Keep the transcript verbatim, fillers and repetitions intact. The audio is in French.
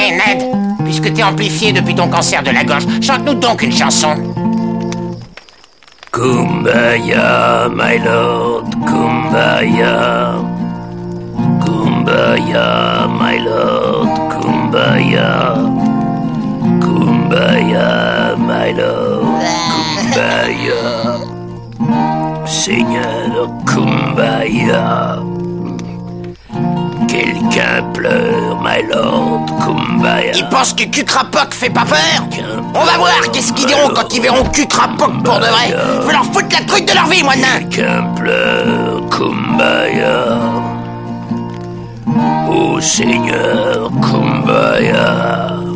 Hé, Ned, puisque t'es amplifié depuis ton cancer de la gorge, chante-nous donc une chanson. Kumbaya, my lord, Kumbaya. Kumbaya, my lord, Kumbaya. Kumbaya, my lord, Kumbaya. Seigneur, Kumbaya. Quelqu'un pleure, my lord, Kumbaya. Ils pensent que Cucrapoc fait pas peur? On va voir qu'est-ce qu'ils diront quand ils verront Cucrapoc pour de vrai. Je vais leur foutre la truc de leur vie, moi, nain. Quelqu'un pleure, Kumbaya. Oh Seigneur, Kumbaya.